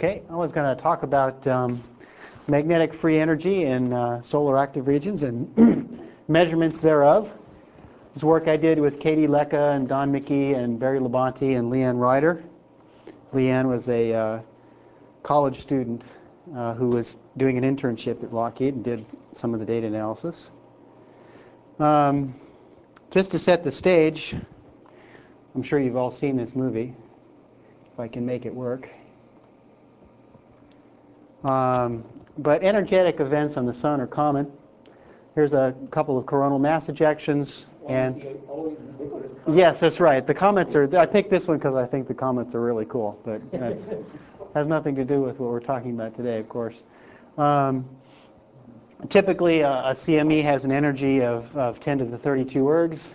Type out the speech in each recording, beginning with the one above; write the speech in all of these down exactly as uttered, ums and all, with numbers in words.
Okay, I was going to talk about um, magnetic free energy in uh, solar active regions and measurements thereof. This work I did with Katie Lecca and Don Mickey and Barry Labonte and Leanne Ryder. Leanne was a uh, college student uh, who was doing an internship at Lockheed and did some of the data analysis. Um, just to set the stage, I'm sure you've all seen this movie, if I can make it work. Um, but energetic events on the sun are common. Here's a couple of coronal mass ejections. And yes, that's right. The comets are, I picked this one because I think the comets are really cool, but that has nothing to do with what we're talking about today, of course. Um, typically, a, a C M E has an energy of, of ten to the thirty-two ergs.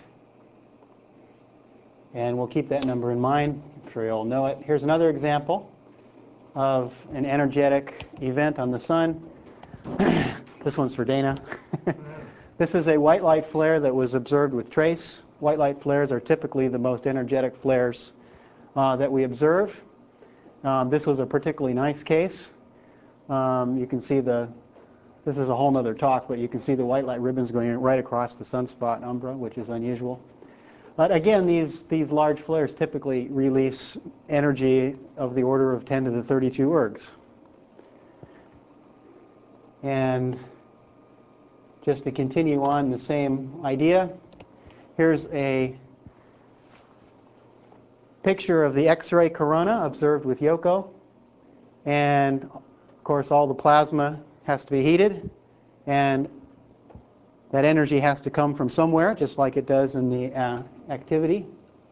And we'll keep that number in mind. I'm sure you all know it. Here's another example of an energetic event on the sun. This one's for Dana. This is a white light flare that was observed with TRACE. White light flares are typically the most energetic flares uh, that we observe. Um, this was a particularly nice case. Um, you can see the, this is a whole nother talk, but you can see the white light ribbons going right across the sunspot umbra, which is unusual. But again, these, these large flares typically release energy of the order of ten to the thirty-two ergs. And just to continue on the same idea, here's a picture of the X-ray corona observed with YOCO. And of course, all the plasma has to be heated. And that energy has to come from somewhere, just like it does in the uh, activity.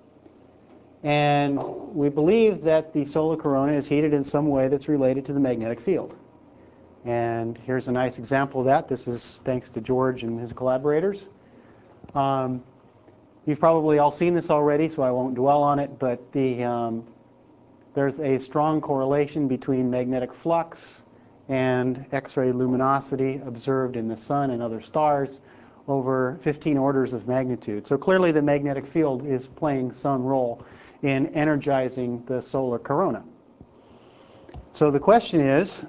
And we believe that the solar corona is heated in some way that's related to the magnetic field. And here's a nice example of that. This is thanks to George and his collaborators. Um, you've probably all seen this already, so I won't dwell on it, but the, um, there's a strong correlation between magnetic flux and X-ray luminosity observed in the sun and other stars over fifteen orders of magnitude. So clearly the magnetic field is playing some role in energizing the solar corona. So the question is,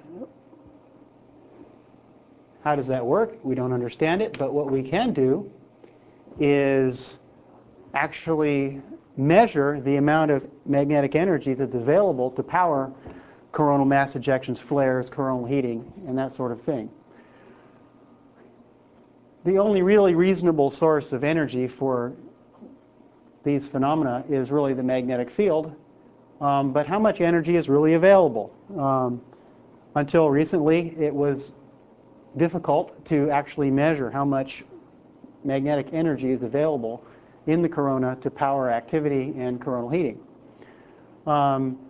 how does that work? We don't understand it, but what we can do is actually measure the amount of magnetic energy that's available to power coronal mass ejections, flares, coronal heating, and that sort of thing. The only really reasonable source of energy for these phenomena is really the magnetic field. Um, but how much energy is really available? Um, until recently, it was difficult to actually measure how much magnetic energy is available in the corona to power activity and coronal heating. Um,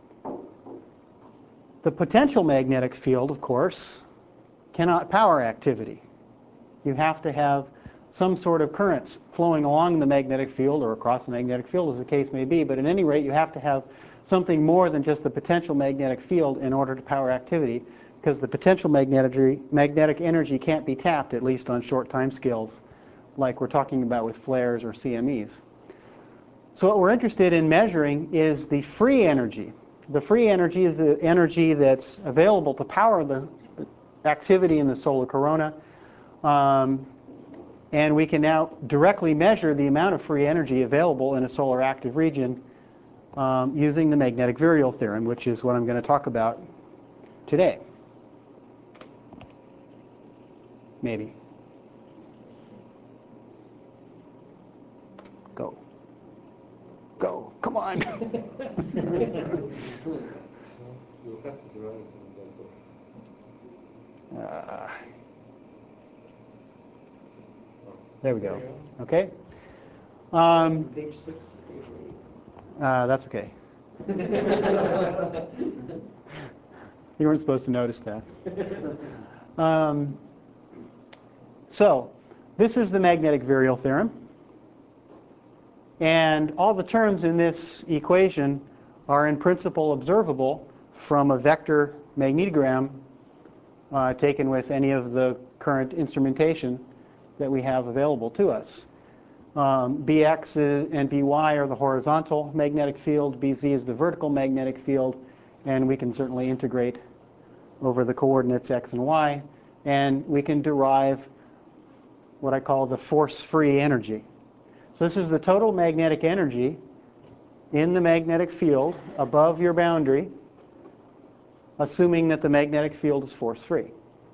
the potential magnetic field, of course, cannot power activity. You have to have some sort of currents flowing along the magnetic field or across the magnetic field, as the case may be. But at any rate, you have to have something more than just the potential magnetic field in order to power activity, because the potential magnetic, magnetic energy can't be tapped, at least on short time scales, like we're talking about with flares or C M Es. So what we're interested in measuring is the free energy. The free energy is the energy that's available to power the activity in the solar corona. Um, and we can now directly measure the amount of free energy available in a solar active region um, using the magnetic virial theorem, which is what I'm going to talk about today. Maybe. Go. Go. Come on. uh, there we go. Okay. Um, uh, that's okay. You weren't supposed to notice that. Um, so, this is the magnetic virial theorem. And all the terms in this equation are in principle observable from a vector magnetogram uh, taken with any of the current instrumentation that we have available to us. Um, B X and B Y are the horizontal magnetic field, B Z is the vertical magnetic field, and we can certainly integrate over the coordinates x and y, and we can derive what I call the force-free energy. So this is the total magnetic energy in the magnetic field above your boundary, assuming that the magnetic field is force-free.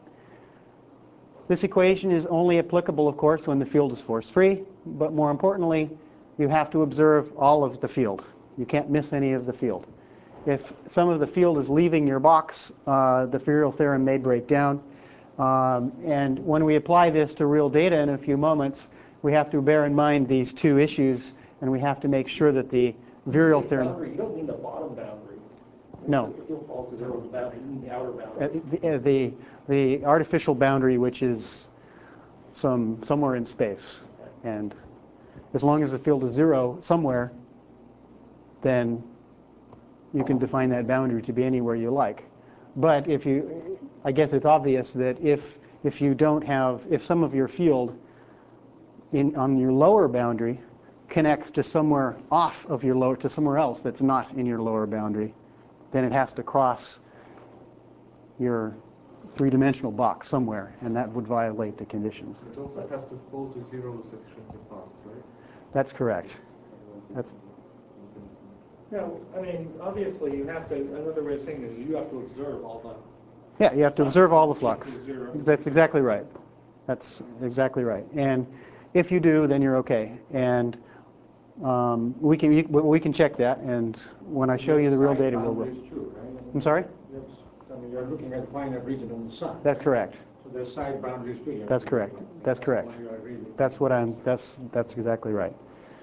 This equation is only applicable, of course, when the field is force-free, but more importantly, you have to observe all of the field. You can't miss any of the field. If some of the field is leaving your box, uh, the Ferial theorem may break down. Um, and when we apply this to real data in a few moments, we have to bear in mind these two issues, and we have to make sure that the Ferial theorem... Boundary, you don't mean the bottom boundary. No. The field falls to zero, the boundary, you mean the outer boundary. Uh, the, uh, the, the artificial boundary, which is some, somewhere in space. Okay. And as long as the field is zero somewhere, then you can define that boundary to be anywhere you like. But if you, I guess it's obvious that if, if you don't have, if some of your field in, on your lower boundary connects to somewhere off of your lower, to somewhere else that's not in your lower boundary, then it has to cross your three-dimensional box somewhere, and that would violate the conditions. It also has to fall to zero sufficiently fast, right? That's correct. That's No, I mean, obviously you have to, another way of saying this is you have to observe all the... Yeah, you have to observe all the flux. That's exactly right. That's exactly right. And if you do, then you're okay. And um, we can we can check that, and when I show you the real data, we'll... Too, right? I'm sorry? Yes. I mean, you're looking at finite region on the sun. That's correct. So there's side boundaries too. That's correct. That's correct. That's what I'm, that's, that's exactly right.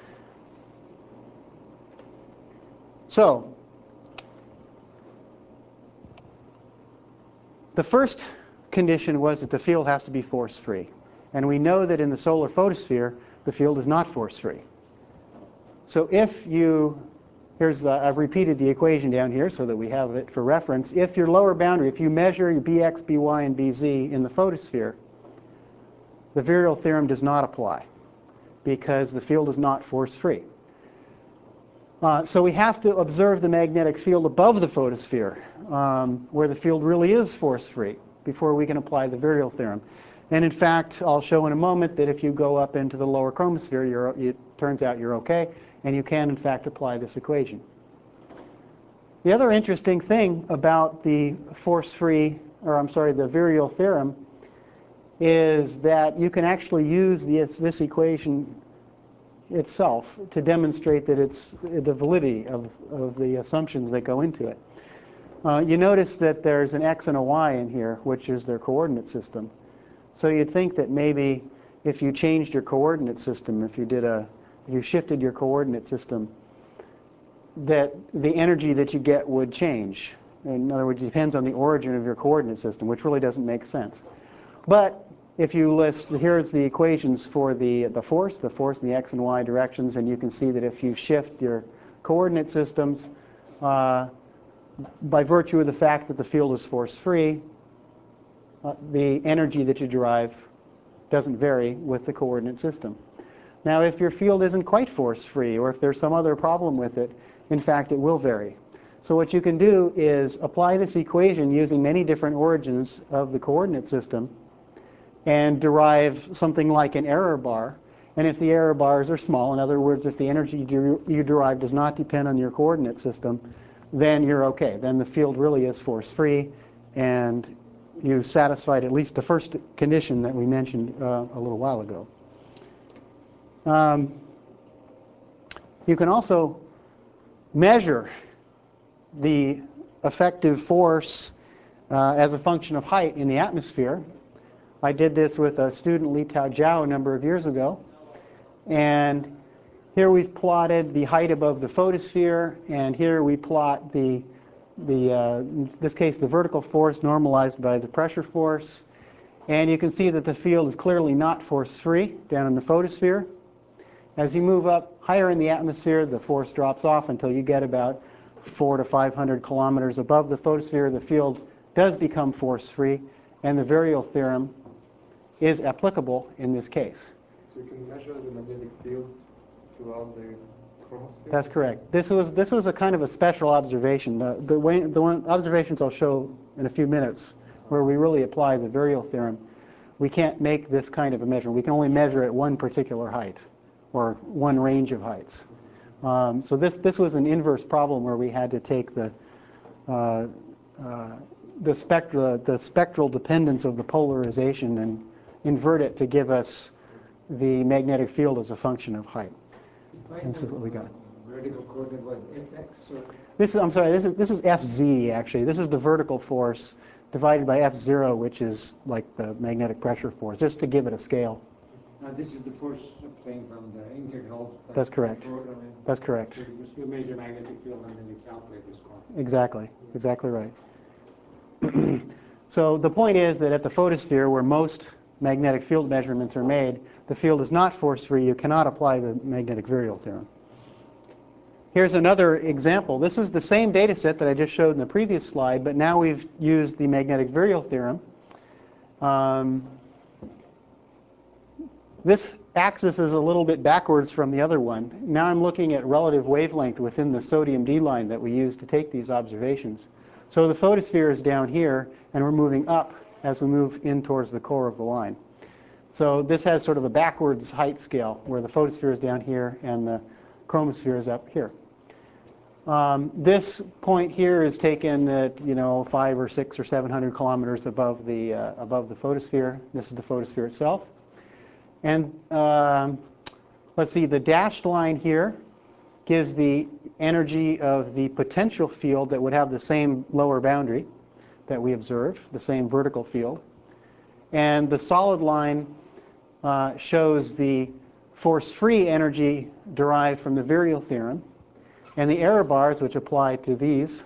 So, the first condition was that the field has to be force-free. And we know that in the solar photosphere, the field is not force-free. So if you, here's, uh, I've repeated the equation down here so that we have it for reference. If your lower boundary, if you measure your Bx, By, and Bz in the photosphere, the virial theorem does not apply because the field is not force-free. Uh, so we have to observe the magnetic field above the photosphere, um, where the field really is force-free, before we can apply the virial theorem. And in fact, I'll show in a moment that if you go up into the lower chromosphere, you're, it turns out you're okay, and you can in fact apply this equation. The other interesting thing about the force-free, or I'm sorry, the virial theorem, is that you can actually use this, this equation itself to demonstrate that it's the validity of, of the assumptions that go into it. Uh, you notice that there's an x and a y in here, which is their coordinate system. So you'd think that maybe if you changed your coordinate system, if you did a, if you shifted your coordinate system, that the energy that you get would change. In other words, it depends on the origin of your coordinate system, which really doesn't make sense. But if you list, here's the equations for the, the force, the force in the x and y directions, and you can see that if you shift your coordinate systems, uh, by virtue of the fact that the field is force-free, uh, the energy that you derive doesn't vary with the coordinate system. Now, if your field isn't quite force-free, or if there's some other problem with it, in fact, it will vary. So what you can do is apply this equation using many different origins of the coordinate system, and derive something like an error bar. And if the error bars are small, in other words, if the energy you derive does not depend on your coordinate system, then you're okay. Then the field really is force-free, and you've satisfied at least the first condition that we mentioned uh, a little while ago. Um, you can also measure the effective force uh, as a function of height in the atmosphere. I did this with a student, Li Tao Jiao, a number of years ago. And here we've plotted the height above the photosphere, and here we plot the, the uh, in this case, the vertical force normalized by the pressure force. And you can see that the field is clearly not force-free down in the photosphere. As you move up higher in the atmosphere, the force drops off until you get about four to five hundred kilometers above the photosphere. The field does become force-free, and the virial theorem is applicable in this case. So you can measure the magnetic fields throughout the chromosphere? That's correct. This was this was a kind of a special observation. Uh, the way the one observations I'll show in a few minutes, where we really apply the virial theorem, we can't make this kind of a measurement. We can only measure at one particular height, or one range of heights. Um, so this this was an inverse problem where we had to take the uh, uh, the spectra the spectral dependence of the polarization and invert it to give us the magnetic field as a function of height. And this is what we got. Vertical coordinate was fx or? This is, I'm sorry, this is, this is F Z actually. This is the vertical force divided by F zero, which is like the magnetic pressure force, just to give it a scale. Now this is the force obtained from the integral. uh, That's correct. for- I mean, That's correct. so you still measure magnetic field and then you calculate this quantity. Exactly, exactly right. So the point is that at the photosphere, where most magnetic field measurements are made, the field is not force-free. You cannot apply the magnetic virial theorem. Here's another example. This is the same data set that I just showed in the previous slide, but now we've used the magnetic virial theorem. Um, this axis is a little bit backwards from the other one. Now I'm looking at relative wavelength within the sodium D line that we use to take these observations. So the photosphere is down here, and we're moving up as we move in towards the core of the line. So this has sort of a backwards height scale, where the photosphere is down here and the chromosphere is up here. Um, this point here is taken at, you know, five or six or seven hundred kilometers above the uh, above the photosphere. This is the photosphere itself. And um, let's see, the dashed line here gives the energy of the potential field that would have the same lower boundary that we observed, the same vertical field. And the solid line uh, shows the force-free energy derived from the virial theorem. And the error bars, which apply to these,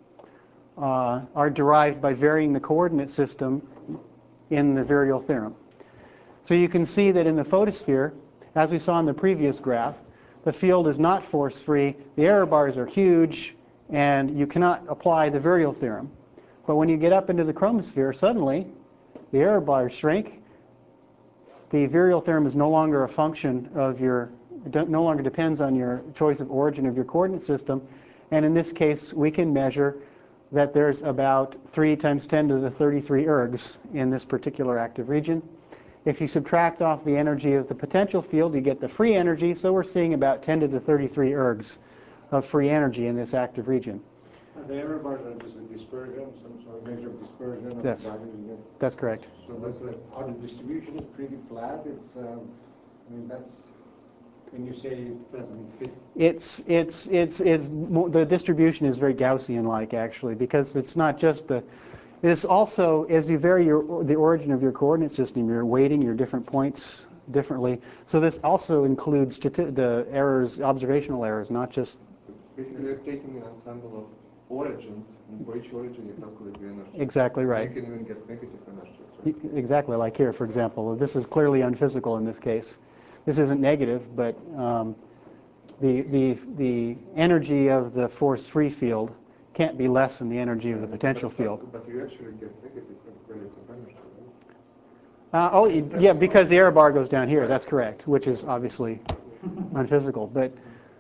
uh, are derived by varying the coordinate system in the virial theorem. So you can see that in the photosphere, as we saw in the previous graph, the field is not force-free, the error bars are huge, and you cannot apply the virial theorem. But when you get up into the chromosphere, suddenly the error bars shrink. The virial theorem is no longer a function of your, no longer depends on your choice of origin of your coordinate system. And in this case, we can measure that there's about three times ten to the thirty-three ergs in this particular active region. If you subtract off the energy of the potential field, you get the free energy. So we're seeing about ten to the thirty-three ergs of free energy in this active region. Uh, The error bars are just a dispersion, some sort of measure of dispersion of Yes. the value you get. That's correct. So that's the, how the distribution is pretty flat. It's, um, I mean, that's, when you say it doesn't fit. It's, it's, it's, it's, mo- the distribution is very Gaussian-like, actually, because it's not just the, it's also, as you vary your, the origin of your coordinate system, you're weighting your different points differently. So this also includes stati- the errors, observational errors, not just. So basically, you're taking an ensemble of origins, and for each origin you calculate the energy. Exactly right. You can even get negative energies, Y- right? Exactly, like here, for example. This is clearly unphysical in this case. This isn't negative, but um, the, the, the energy of the force-free field can't be less than the energy of the potential But- field. But you actually get negative values of energy, right? Uh, oh, y- yeah, because the error bar goes down here, that's correct, which is obviously unphysical. But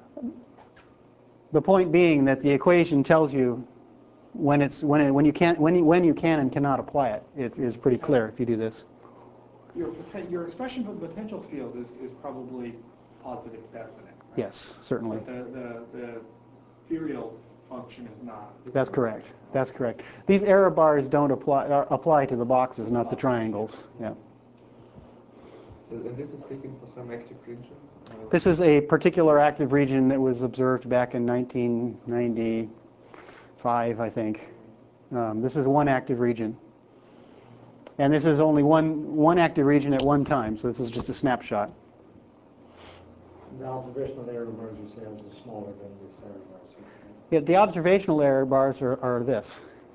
the point being that the equation tells you when, it's, when, it, when, you, can, when, you, when you can and cannot apply it. It is pretty clear if you do this. Your, poten- your expression for the potential field is, is probably positive definite. Right? Yes, certainly. But the, the, the virial function is not. That's correct. That's correct. These error bars don't apply, uh, apply to the boxes, not the triangles. Yeah. So, and this is taken for some active region? Uh, This is a particular active region that was observed back in nineteen ninety-five, I think. Um, this is one active region. And this is only one, one active region at one time, so this is just a snapshot. The observational error bars you say is smaller than this error bars. Yeah, the observational error bars are, are this.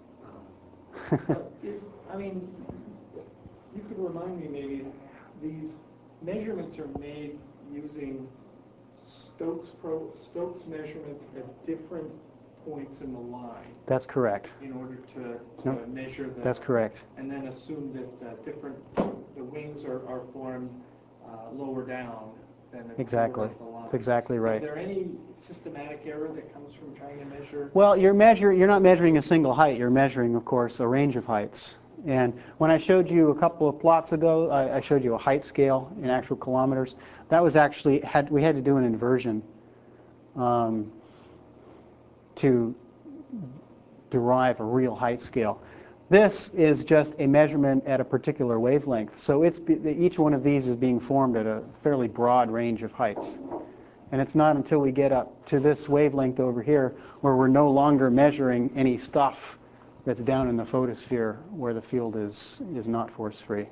Is, I mean, you could remind me maybe, these measurements are made using Stokes, pro, Stokes measurements at different points in the line That's correct. in order to, to No, measure the. That's correct. And then assume that uh, different, the wings are, are formed uh, lower down then. if we Exactly. were at the line. That's exactly right. Is there any systematic error that comes from trying to measure? Well, you're measure, you're not measuring a single height. You're measuring, of course, a range of heights. And when I showed you a couple of plots ago, I, I showed you a height scale in actual kilometers. That was actually, had, we had to do an inversion um, to derive a real height scale. This is just a measurement at a particular wavelength. So it's, each one of these is being formed at a fairly broad range of heights. And it's not until we get up to this wavelength over here where we're no longer measuring any stuff that's down in the photosphere where the field is, is not force-free.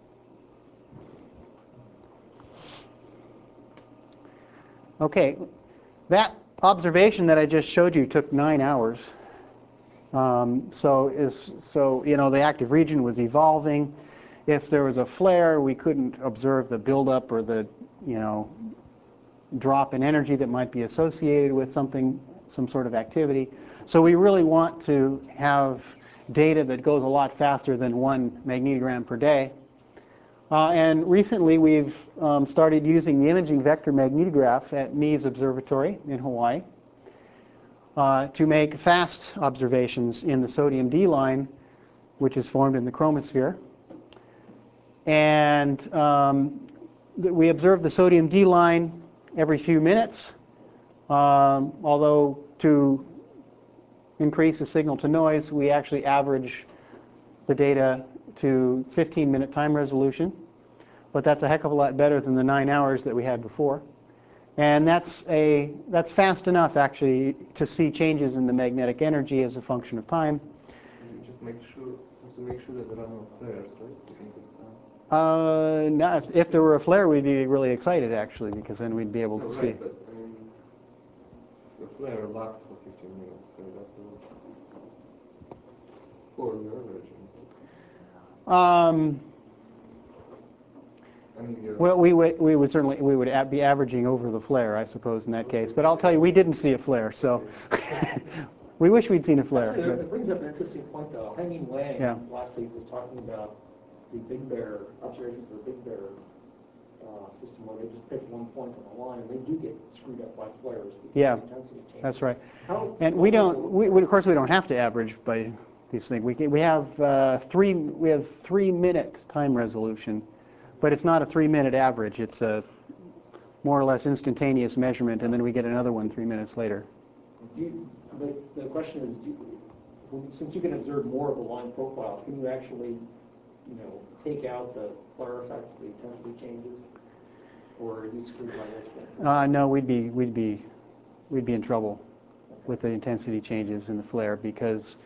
Okay, that observation that I just showed you took nine hours. Um, so, is, so, you know, the active region was evolving. If there was a flare, we couldn't observe the buildup or the, you know, drop in energy that might be associated with something, some sort of activity. So we really want to have data that goes a lot faster than one magnetogram per day. Uh, and recently we've um, started using the imaging vector magnetograph at Mies Observatory in Hawaii uh, to make fast observations in the sodium D line, which is formed in the chromosphere. And um, we observe the sodium D line every few minutes, um, although to increase the signal to noise, we actually average the data to fifteen minute time resolution. But that's a heck of a lot better than the nine hours that we had before. And that's, a, that's fast enough, actually, to see changes in the magnetic energy as a function of time. You just make sure, have to make sure that there are no flares, right? To think it's Uh, time. now, if, if there were a flare, we'd be really excited, actually, because then we'd be able to No, see. right, but I mean, the flare lasts for fifteen minutes, so that will spoil your averaging. Um, I mean, your well, we would, we would certainly we would a- be averaging over the flare, I suppose, in that case. But I'll tell you, we didn't see a flare, so we wish we'd seen a flare. Actually, but- it brings up an interesting point, though. Hanging Wang Yeah. last week was talking about the Big Bear, observations of the Big Bear uh, system, where they just pick one point on the line, and they do get screwed up by flares. because Yeah, of the intensity change. That's right. How- And we don't, we, we, of course, we don't have to average by these things. We, can, we have uh, three, we have three minute time resolution, but it's not a three minute average. It's a more or less instantaneous measurement, and then we get another one three minutes later. Do you, the, the question is, do you, since you can observe more of the line profile, can you actually, you know, take out the flare effects, the intensity changes, or are you screwed by those things? Uh, no, we'd be, we'd be, we'd be in trouble with the intensity changes in the flare, because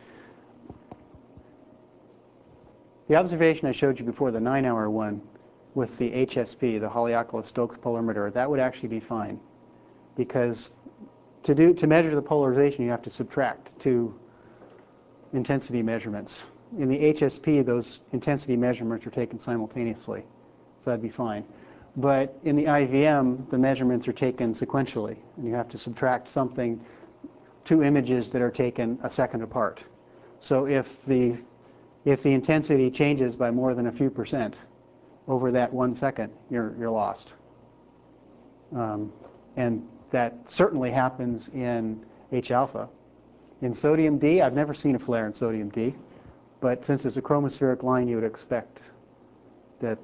the observation I showed you before, the nine hour one, with the H S P, the Haleakala-Stokes polarimeter, that would actually be fine, because to do to measure the polarization, you have to subtract two intensity measurements. In the H S P, those intensity measurements are taken simultaneously, so that'd be fine. But in the I V M, the measurements are taken sequentially, and you have to subtract something, two images that are taken a second apart. So if the if the intensity changes by more than a few percent over that one second, you're you're lost. Um, and that certainly happens in H alpha. In sodium D, I've never seen a flare in sodium D, but since it's a chromospheric line, you would expect that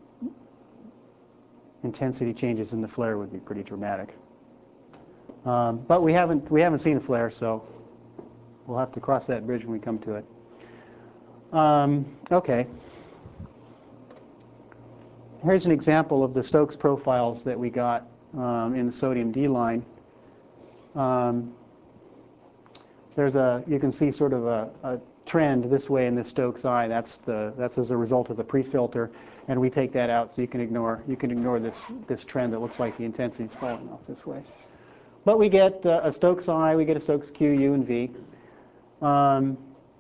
intensity changes in the flare would be pretty dramatic. Um, but we haven't we haven't seen a flare, so we'll have to cross that bridge when we come to it. Um, okay. Here's an example of the Stokes profiles that we got um, in the sodium D line. Um, there's a you can see sort of a, a trend this way in the Stokes eye. That's the that's as a result of the pre-filter, and we take that out so you can ignore you can ignore this this trend that looks like the intensity is falling off this way. But we get uh, a Stokes eye, we get a Stokes Q, U, and V. Um,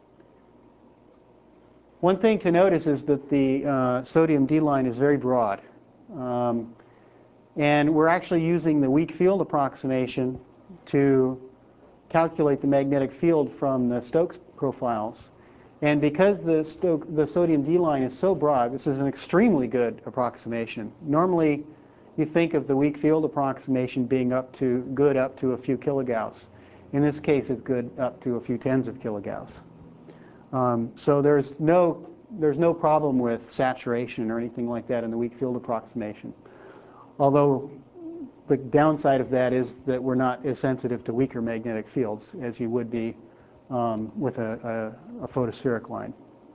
one thing to notice is that the uh, sodium D line is very broad, um, and we're actually using the weak field approximation to calculate the magnetic field from the Stokes profiles. And because the, Stoke, the sodium D line is so broad, this is an extremely good approximation. Normally, you think of the weak field approximation being up to good up to a few kilogauss. In this case, it's good up to a few tens of kilogauss. Um, so there's no there's no problem with saturation or anything like that in the weak field approximation. Although the downside of that is that we're not as sensitive to weaker magnetic fields as you would be um, with a, a, a photospheric line.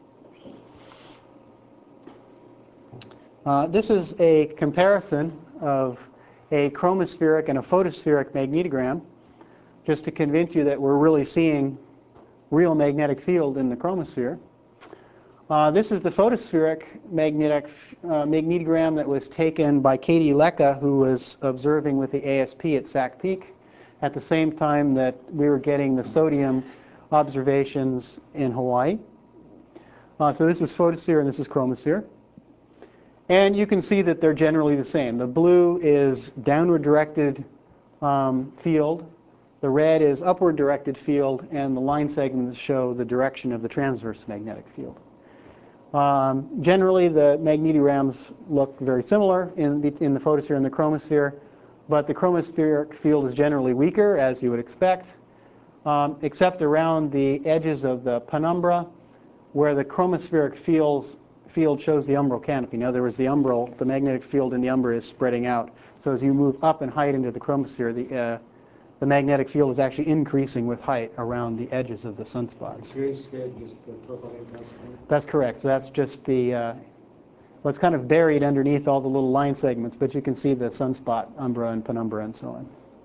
Uh, this is a comparison of a chromospheric and a photospheric magnetogram, just to convince you that we're really seeing real magnetic field in the chromosphere. Uh, this is the photospheric magnetic uh, magnetogram that was taken by Katie Lecca, who was observing with the A S P at Sac Peak at the same time that we were getting the sodium observations in Hawaii. Uh, so this is photosphere and this is chromosphere. And you can see that they're generally the same. The blue is downward directed um, field, the red is upward directed field, and the line segments show the direction of the transverse magnetic field. Um, generally, the magnetograms look very similar in the, in the photosphere and the chromosphere, but the chromospheric field is generally weaker, as you would expect, um, except around the edges of the penumbra, where the chromospheric fields, field shows the umbral canopy. In other words, the umbral, the magnetic field in the umbra is spreading out. So as you move up in height into the chromosphere, the, uh, the magnetic field is actually increasing with height around the edges of the sunspots. Grace here, just the total intensity. That's correct. So that's just the, uh, well, it's kind of buried underneath all the little line segments, but you can see the sunspot, umbra and penumbra and so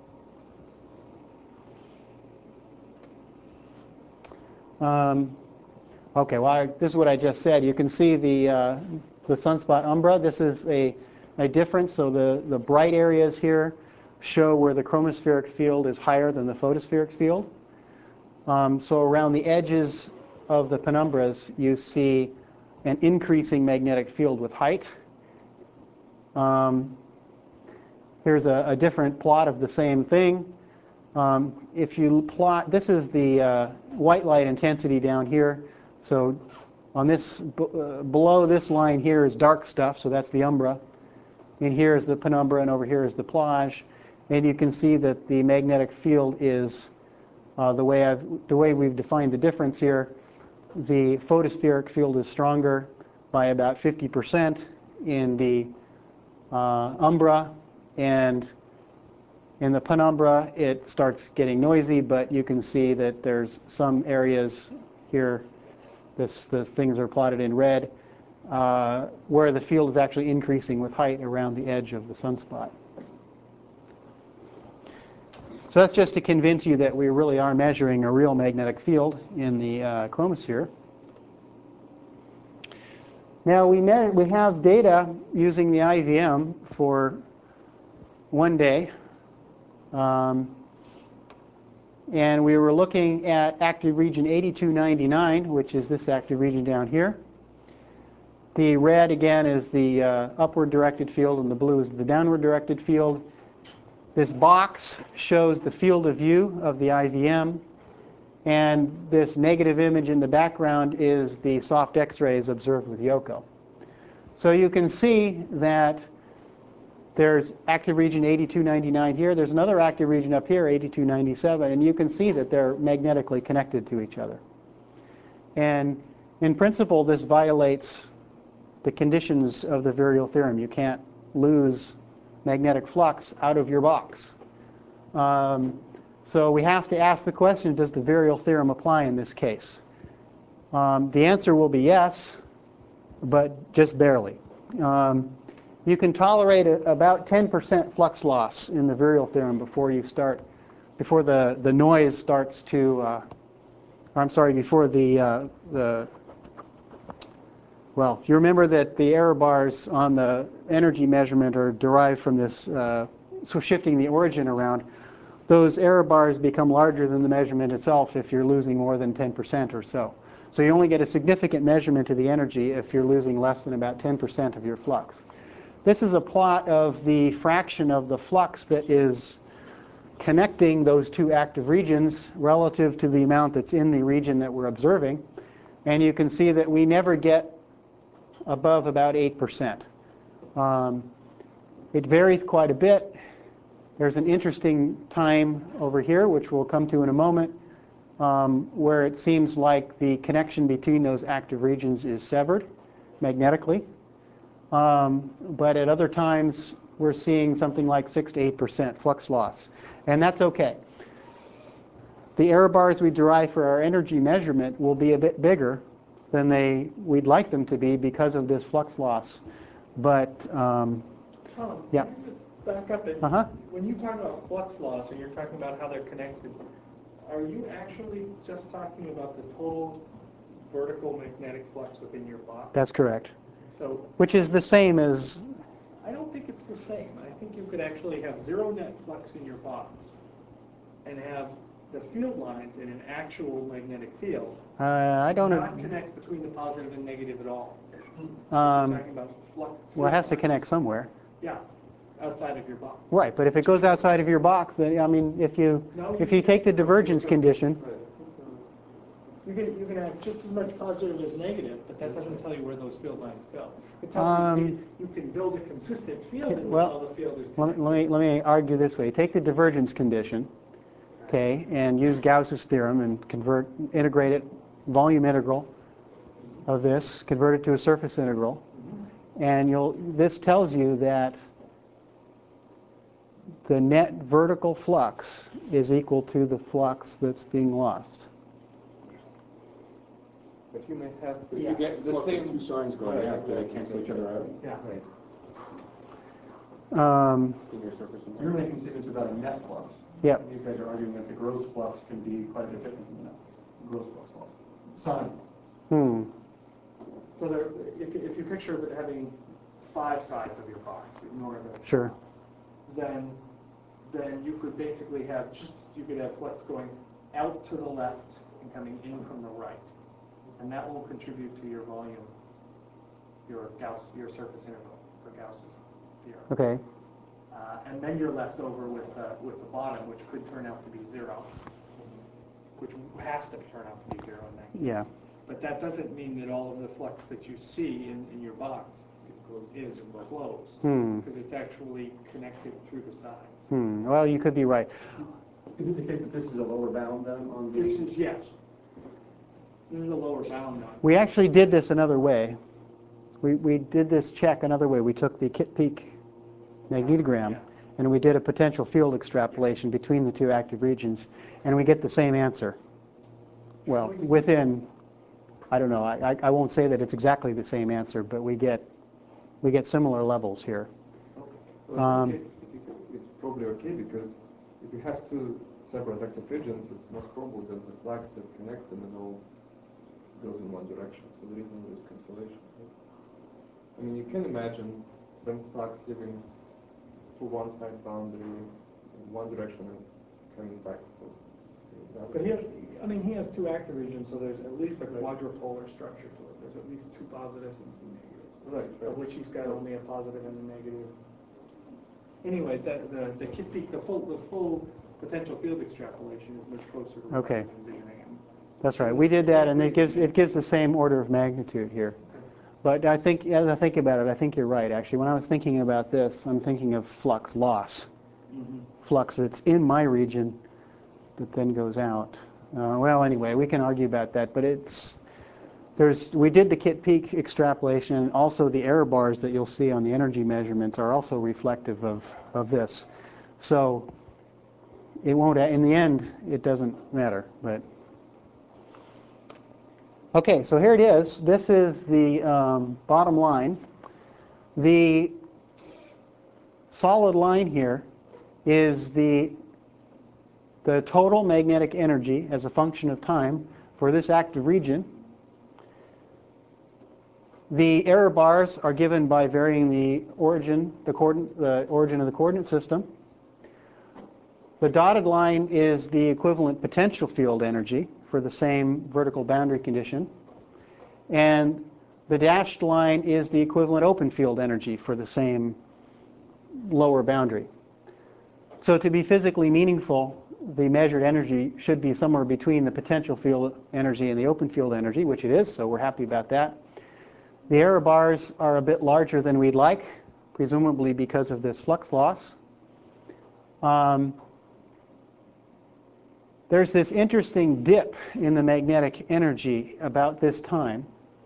on. Um, okay, well, I, this is what I just said. You can see the, uh, the sunspot umbra. This is a, a difference. So the, the bright areas here show where the chromospheric field is higher than the photospheric field. Um, so around the edges of the penumbras, you see an increasing magnetic field with height. Um, here's a, a different plot of the same thing. Um, if you plot, this is the uh, white light intensity down here. So on this, uh, below this line here is dark stuff, so that's the umbra. And here is the penumbra, and over here is the plage. And you can see that the magnetic field is uh, the way I've, the way we've defined the difference here. The photospheric field is stronger by about fifty percent in the uh, umbra, and in the penumbra it starts getting noisy, but you can see that there's some areas here, this, this things are plotted in red, uh, where the field is actually increasing with height around the edge of the sunspot. So that's just to convince you that we really are measuring a real magnetic field in the uh, chromosphere. Now we, met, we have data using the I V M for one day. Um, and we were looking at active region eighty-two ninety-nine, which is this active region down here. The red, again, is the uh, upward directed field, and the blue is the downward directed field. This box shows the field of view of the I V M, and this negative image in the background is the soft X-rays observed with Yoko. So you can see that there's active region eighty-two ninety-nine here. There's another active region up here, eighty-two ninety-seven, and you can see that they're magnetically connected to each other. And in principle, this violates the conditions of the virial theorem. You can't lose magnetic flux out of your box. Um, so we have to ask the question, does the virial theorem apply in this case? Um, the answer will be yes, but just barely. Um, you can tolerate a, about ten percent flux loss in the virial theorem before you start, before the, the noise starts to, uh, or I'm sorry, before the, uh, the Well, you remember that the error bars on the energy measurement are derived from this, uh, so shifting the origin around. Those error bars become larger than the measurement itself if you're losing more than ten percent or so. So you only get a significant measurement of the energy if you're losing less than about ten percent of your flux. This is a plot of the fraction of the flux that is connecting those two active regions relative to the amount that's in the region that we're observing. And you can see that we never get above about eight percent. Um, It varies quite a bit. There's an interesting time over here, which we'll come to in a moment, um, where it seems like the connection between those active regions is severed magnetically. Um, but at other times, we're seeing something like six to eight percent flux loss. And that's okay. The error bars we derive for our energy measurement will be a bit bigger than they we'd like them to be because of this flux loss. But um, Tom, yeah. can you just back up? If, Uh-huh. When you talk about flux loss, or you're talking about how they're connected, are you actually just talking about the total vertical magnetic flux within your box? That's correct. So Which is the same as, I don't think it's the same. I think you could actually have zero net flux in your box and have the field lines in an actual magnetic field uh, I don't know. not connect between the positive and negative at all. Um, You're talking about flux. well, it has to field connect lines. somewhere. Yeah, outside of your box. Right, but if it goes outside of your box, then, I mean, if you, No, if you take the divergence condition, You can, you can have just as much positive as negative, but that doesn't tell you where those field lines go. It tells Um, you you can build a consistent field in which well, all the field is let me, connected. let me, let me argue this way. Take the divergence condition, okay, and use Gauss's theorem and convert, integrate it, volume integral of this, convert it to a surface integral, and you'll, this tells you that the net vertical flux is equal to the flux that's being lost. But you may have If you get the look, same two signs going Right, out, they exactly. cancel each other out. Yeah. Right. Um, In your surface. You're making statements about a net flux. Yep. And these guys are arguing that the gross flux can be quite a bit different from the net. Gross flux loss. Sign. hmm. So there, if, you- if you picture that having five sides of your box, ignore the Sure. then then you could basically have just you could have flux going out to the left and coming in from the right, and that will contribute to your volume, your Gauss, your surface integral for Gauss's theorem. Okay. Uh, and then you're left over with uh, with the bottom, which could turn out to be zero, which has to turn out to be zero in that case. Yeah. But that doesn't mean that all of the flux that you see in, in your box is closed, Hmm. because it's actually connected through the sides. Hmm. Well, you could be right. Is it the case that this is a lower bound then on the? This is, yes. This is a lower bound on. We actually did this another way. We, we did this check another way. We took the Kitt-Peak magnetogram, Yeah. and we did a potential field extrapolation between the two active regions, and we get the same answer. Well, within, I don't know, I, I- I won't say that it's exactly the same answer, but we get, we get similar levels here. Well, Um, in this case, it's, particular- it's probably okay because if you have two separate active regions, it's most probable that the flux that connects them is all goes in one direction, so there isn't this cancellation. I mean, you can imagine some flux leaving through one side boundary in one direction and coming back. For the other But he has, direction. I mean, he has two active regions, so there's at least a quadrupolar structure to it. There's at least two positives and two negatives. Right, right. Of which he's got only a positive and a negative. Anyway, the, the, the Kitt-Peak, the full, the full potential field extrapolation is much closer to what Okay. I was envisioning. And That's right. We did that, and it gives, it gives the same order of magnitude here. But I think, as I think about it, I think you're right, actually. When I was thinking about this, I'm thinking of flux loss. Mhm. Flux that's in my region that then goes out. Uh, well, anyway, we can argue about that, but it's, there's, we did the Kitt-Peak extrapolation, and also the error bars that you'll see on the energy measurements are also reflective of, of this. So it won't, in the end, it doesn't matter, but. Okay, so here it is. This is the um, bottom line. The solid line here is the, the total magnetic energy as a function of time for this active region. The error bars are given by varying the origin, the, coordinate, the origin of the coordinate system. The dotted line is the equivalent potential field energy for the same vertical boundary condition. And the dashed line is the equivalent open field energy for the same lower boundary. So to be physically meaningful, the measured energy should be somewhere between the potential field energy and the open field energy, which it is, so we're happy about that. The error bars are a bit larger than we'd like, presumably because of this flux loss. Um, there's this interesting dip in the magnetic energy about this time,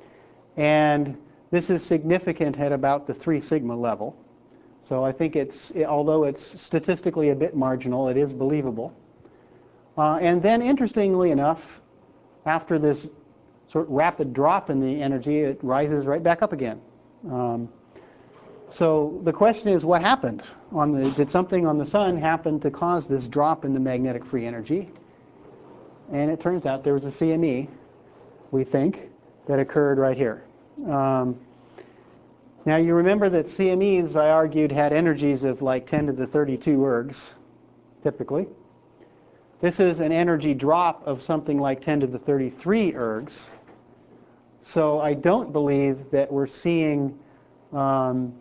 and this is significant at about the three sigma level. So I think it's, although it's statistically a bit marginal, it is believable. Uh, and then, interestingly enough, after this sort of rapid drop in the energy, it rises right back up again. Um, so the question is, what happened? On the, did something on the sun happen to cause this drop in the magnetic free energy? And it turns out there was a C M E, we think, that occurred right here. Um, now you remember that C M Es, I argued, had energies of like ten to the thirty-two ergs, typically. This is an energy drop of something like ten to the thirty-three ergs. So I don't believe that we're seeing um,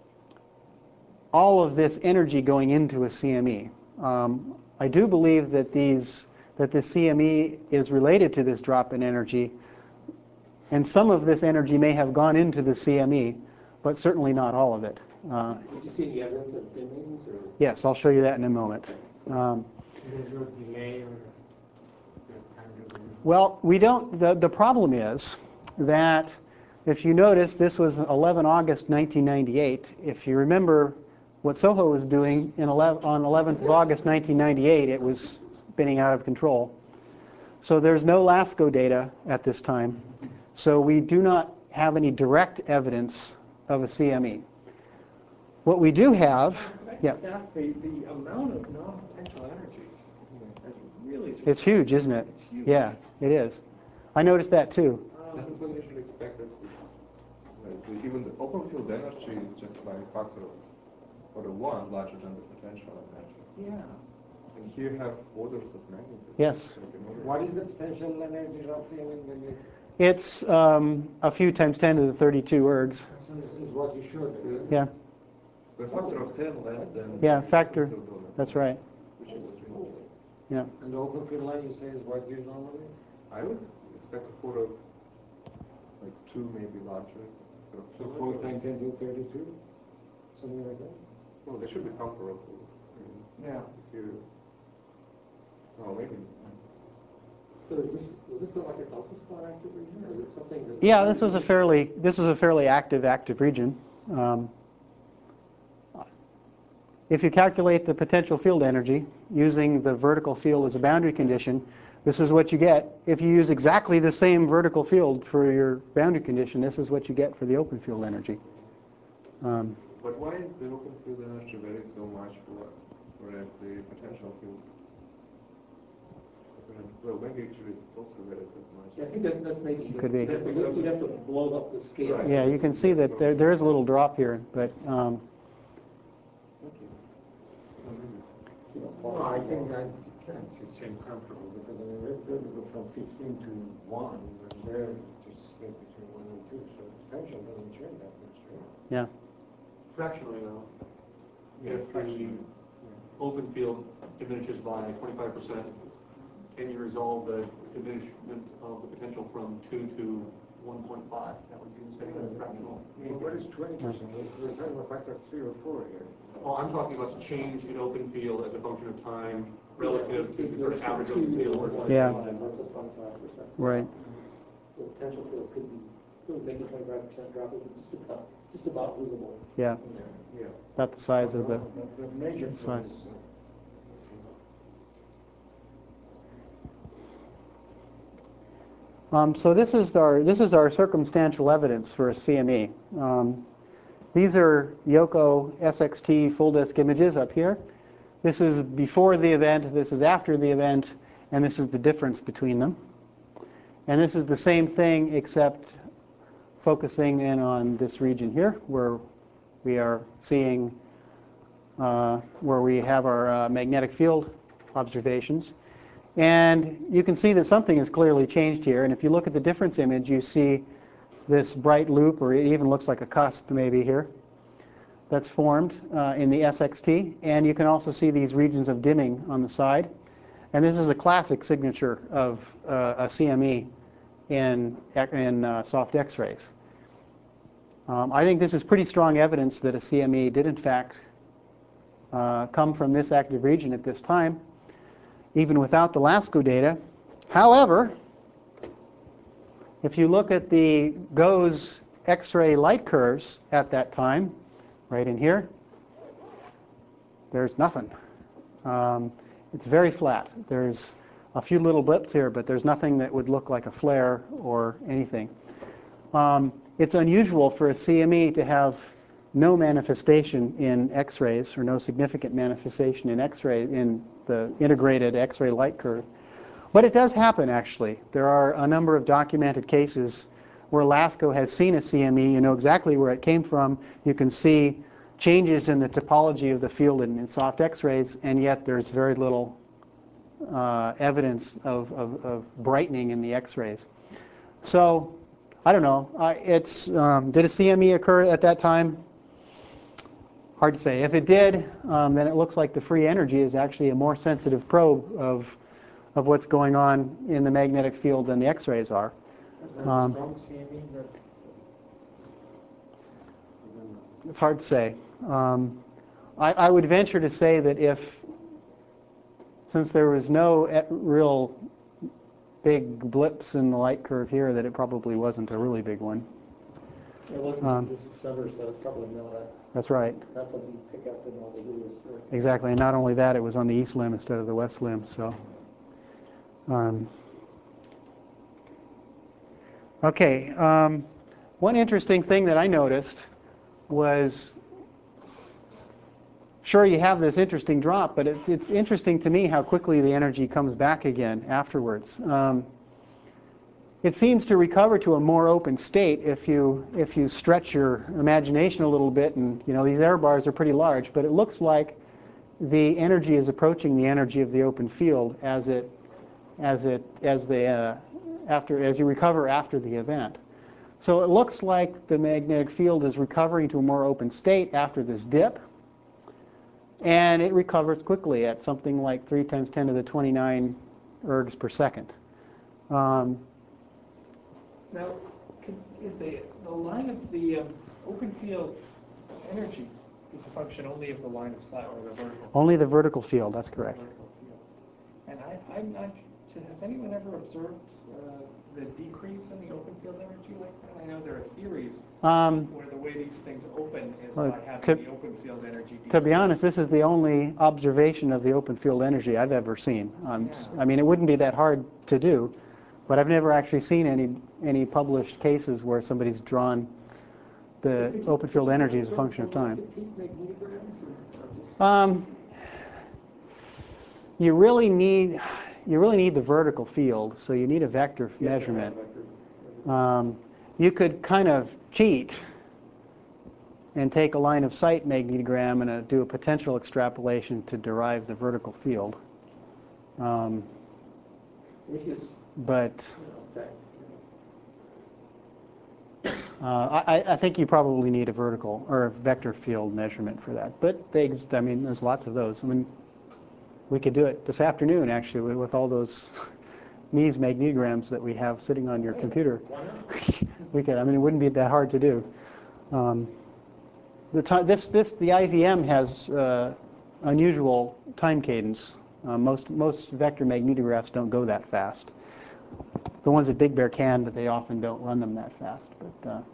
all of this energy going into a C M E. Um, I do believe that these that the C M E is related to this drop in energy, and some of this energy may have gone into the C M E, but certainly not all of it. Uh, Did you see any evidence of dimmings or? yes, I'll show you that in a moment. Um, Is there a delay or time delay? Well, we don't, the, the problem is that if you notice, this was eleventh of August nineteen ninety-eight. If you remember what SOHO was doing in eleven, on eleventh of August nineteen ninety-eight, it was spinning out of control. So there's no LASCO data at this time. So we do not have any direct evidence of a C M E. What we do have, yeah. That's the, the amount of non-potential energy is really. It's huge, isn't it? It's huge. Yeah, it is. I noticed that too. That's what you should expect. That like, the- even the open field energy is just by a factor of order one larger than the potential energy. Yeah. And here you have orders of magnitude. Yes. Like an order- What is the potential energy roughly? I mean, when you, It's um, a few times ten to the thirty-two ergs. so this is what you showed. us. Yeah, By a factor of ten less than. yeah, the factor. open field order, That's right. Which is extremely. Yeah. And the open field line you say is what you normally? I would expect a order like two, maybe larger. So four times ten to thirty-two? Something like that? Well, they should be comparable. I mean, Yeah. if you, well, maybe. So is this, was this like a delta spot active region, or is it something that? Yeah, this was a fairly this is a fairly active active region. Um, if you calculate the potential field energy using the vertical field as a boundary condition, this is what you get. If you use exactly the same vertical field for your boundary condition, this is what you get for the open field energy. Um, But why is the open field energy vary so much, for, whereas the potential field? Well, maybe actually it also varies as much. Yeah, I think that, that's maybe. Could be. You'd have to, you'd have to blow up the scale. Right. yeah, you can see that there, there is a little drop here, but um, Okay. Well, maybe it's- You know, No, I think I can't seem comfortable because I mean, we're going to go from fifteen to one, and there it just stays between one and two, so the potential doesn't change that much, right? yeah. Fractionally though, Yeah, if the fractionally. open field diminishes by twenty-five percent, can you resolve the diminishment of the potential from two to one point five? That would be the same as fractional. Well, what is twenty percent? We're talking about a factor of three or four here. Well, I'm talking about the change in open field as a function of time relative to the sort of average open field. or something. Yeah. That's a twenty-five percent. Right. The potential field could be, could make a twenty-five percent drop, it would be just about, just about visible. Yeah. Yeah. About the size of the. But the major Sorry. field is, uh, Um, so this is our this is our circumstantial evidence for a C M E. Um, these are Yoko S X T full disk images up here. This is before the event. This is after the event, and this is the difference between them. And this is the same thing except focusing in on this region here, where we are seeing uh, where we have our uh, magnetic field observations. And you can see that something has clearly changed here. And if you look at the difference image, you see this bright loop, or it even looks like a cusp maybe here, that's formed uh, in the S X T. And you can also see these regions of dimming on the side. And this is a classic signature of uh, a C M E in, in uh, soft X-rays. Um, I think this is pretty strong evidence that a C M E did in fact uh, come from this active region at this time, even without the LASCO data. However, if you look at the GOES X-ray light curves at that time, right in here, there's nothing. Um, it's very flat. There's a few little blips here, but there's nothing that would look like a flare or anything. Um, it's unusual for a C M E to have no manifestation in X-rays, or no significant manifestation in X-ray, in the integrated X-ray light curve. But it does happen, actually. There are a number of documented cases where LASCO has seen a C M E. You know exactly where it came from. You can see changes in the topology of the field in, in soft X-rays, and yet there's very little uh, evidence of, of, of brightening in the X-rays. So, I don't know. Uh, it's, um, did a C M E occur at that time? Hard to say. If it did, um, then it looks like the free energy is actually a more sensitive probe of, of what's going on in the magnetic field than the X-rays are. Is that Um, a strong C M E that? It's hard to say. Um, I, I would venture to say that if, since there was no e- real big blips in the light curve here, that it probably wasn't a really big one. It wasn't Um, just December, so it's probably no that. That's right. That's what you pick up in all the videos. For Exactly. And not only that, it was on the east limb instead of the west limb. So, um, okay. Um, one interesting thing that I noticed was, sure, you have this interesting drop, but it's, it's interesting to me how quickly the energy comes back again afterwards. Um, it seems to recover to a more open state if you if you stretch your imagination a little bit, and you know these error bars are pretty large, but it looks like the energy is approaching the energy of the open field as it as it as the uh, after as you recover after the event. So it looks like the magnetic field is recovering to a more open state after this dip, and it recovers quickly at something like three times ten to the twenty-nine ergs per second. Um, Now, can- is the, the line of the um, open field energy is a function only of the line of sight or the vertical? only the vertical field, that's correct. vertical field. And I, I'm not, has anyone ever observed uh, the decrease in the open field energy like that? I know there are theories Um, where the way these things open is Well, by having to- the open field energy decrease. To be honest, this is the only observation of the open field energy I've ever seen. Um, Yeah. I mean, it wouldn't be that hard to do, but I've never actually seen any any published cases where somebody's drawn the Could you- open field could you energy as a observe function of time. peak magnetograms or- or just- Um, you really need you really need the vertical field, so you need a vector Yeah, measurement. vector. Um, you could kind of cheat and take a line of sight magnetogram and uh, do a potential extrapolation to derive the vertical field. Um, If you s- but you know, okay. uh, I, I think you probably need a vertical or a vector field measurement for that. But they exist. I mean, there's lots of those. I mean, we could do it this afternoon, actually, with, with all those M E S magnetograms that we have sitting on your computer. We could. I mean, it wouldn't be that hard to do. Um, the time, this, this, the I V M has uh, unusual time cadence. Uh, most, most vector magnetographs don't go that fast. The ones at Big Bear can, but they often don't run them that fast. But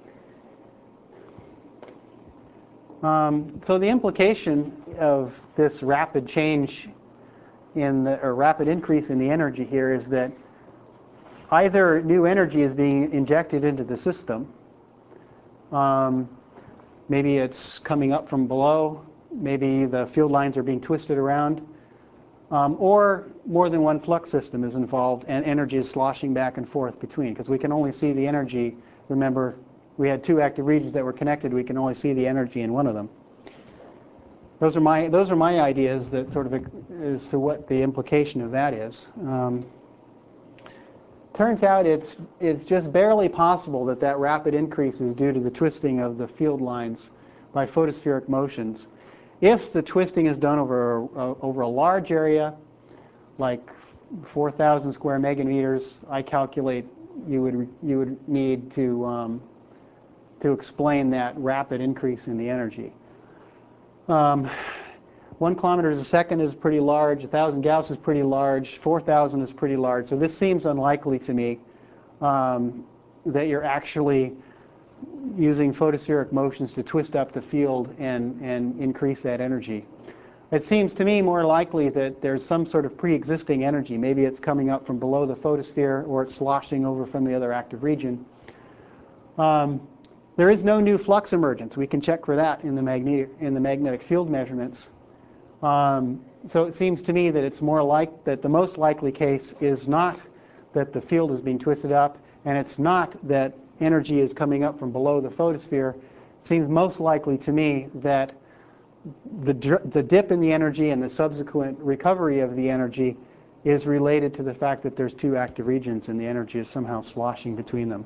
uh, um, so the implication of this rapid change in the, or rapid increase in the energy here is that either new energy is being injected into the system. Um, maybe it's coming up from below. Maybe the field lines are being twisted around. Um, or more than one flux system is involved and energy is sloshing back and forth between, because we can only see the energy. Remember, we had two active regions that were connected. We can only see the energy in one of them. Those are my, those are my ideas that sort of as to what the implication of that is. Um, turns out it's, it's just barely possible that that rapid increase is due to the twisting of the field lines by photospheric motions. If the twisting is done over a, over a large area, like four thousand square megameters, I calculate you would you would need to um, to explain that rapid increase in the energy. Um, one kilometer a second is pretty large, a thousand Gauss is pretty large, four thousand is pretty large. So this seems unlikely to me um, that you're actually using photospheric motions to twist up the field and, and increase that energy. It seems to me more likely that there's some sort of pre-existing energy. Maybe it's coming up from below the photosphere, or it's sloshing over from the other active region. Um, there is no new flux emergence. We can check for that in the magnetic, in the magnetic field measurements. Um, so it seems to me that it's more like that the most likely case is not that the field is being twisted up, and it's not that energy is coming up from below the photosphere. It seems most likely to me that the, the dip in the energy and the subsequent recovery of the energy is related to the fact that there's two active regions and the energy is somehow sloshing between them.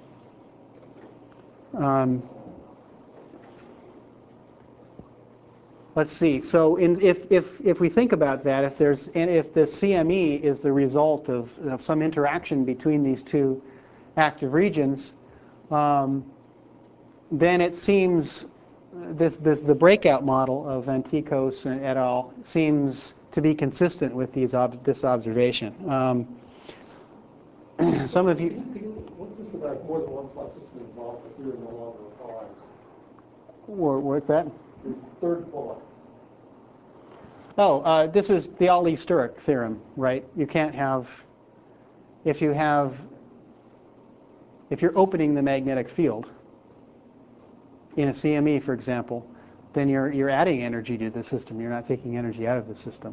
Um, let's see. So in, if, if, if we think about that, if, there's, and if the C M E is the result of, of some interaction between these two active regions, um, then it seems this, this, the breakout model of Antikos et al. Seems to be consistent with these ob this observation. Um, some of you... Could you, what's this about more than one flux system involved if we were no longer polarized? Or, what's that? The third bullet. Oh, uh, this is the Allee-Sturrock theorem, right? You can't have, if you have, if you're opening the magnetic field in a C M E, for example, then you're, you're adding energy to the system. You're not taking energy out of the system.